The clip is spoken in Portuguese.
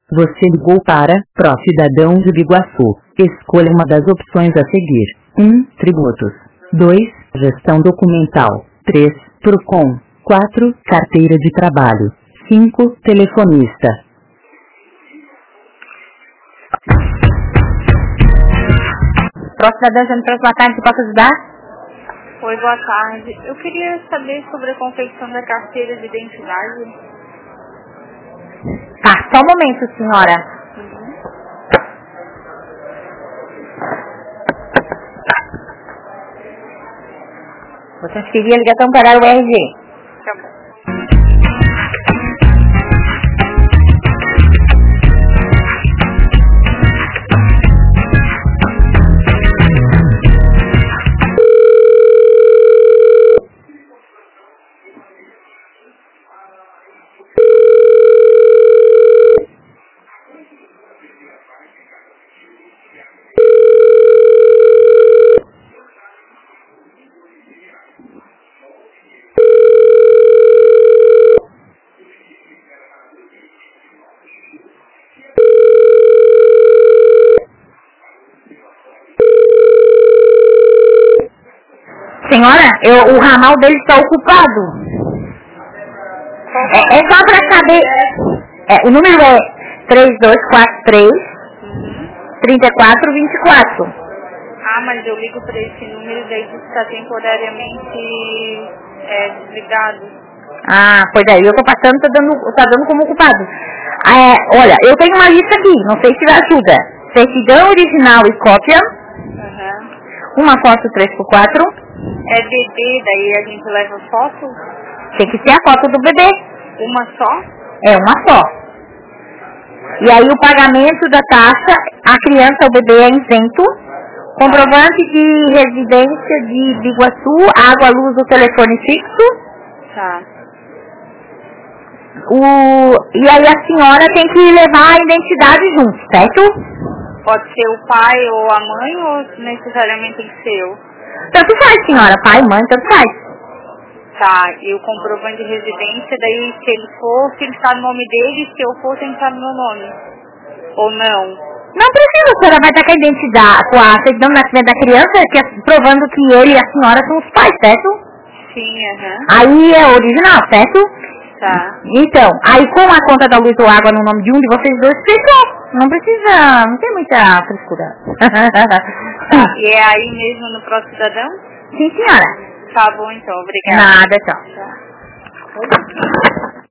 Você ligou para Pró-Cidadão de Biguaçu. Escolha uma das opções a seguir. 1. Tributos. 2. Gestão documental. 3. Procon. 4. Carteira de trabalho. 5. Telefonista. Pró-Cidadão, Jânio, boa tarde, posso ajudar? Oi, boa tarde. Eu queria saber sobre a confecção da carteira de identidade. Tá, só um momento, senhora. Vou transferir a ligação para o RG. Tá bom. Senhora, o ramal dele está ocupado. É só para saber. O número é 3243 3424. Ah, mas eu ligo para esse número e daí diz que está temporariamente desligado. Ah, pois aí, eu tô passando, tá dando como ocupado. Olha, eu tenho uma lista aqui, não sei se ajuda. Certidão original e cópia. Uma foto 3x4. É bebê, daí a gente leva foto? Tem que ser a foto do bebê. Uma só? É uma só. E aí o pagamento da taxa, a criança, o bebê é isento. Comprovante de residência de Biguaçu, água, luz, o telefone fixo. Tá. E aí a senhora tem que levar a identidade junto, certo? Pode ser o pai ou a mãe ou necessariamente tem que ser eu? Tanto faz, senhora. Pai, mãe, tanto faz. Tá, e o comprovante de residência, daí se ele for, tem que estar no nome dele, se eu for, tem que estar no meu nome. Ou não? Não precisa, a senhora vai estar com a identidade, com a certidão de nascimento da criança, provando que ele e a senhora são os pais, certo? Sim, Aí é original, certo? Tá. Então, aí com a conta da luz ou água no nome de um de vocês dois, fechou. Não precisa, não tem muita frescura. Tá, e é aí mesmo no Pró-Cidadão? Sim, senhora. Tá bom, então, obrigada. Nada, tchau. Tá.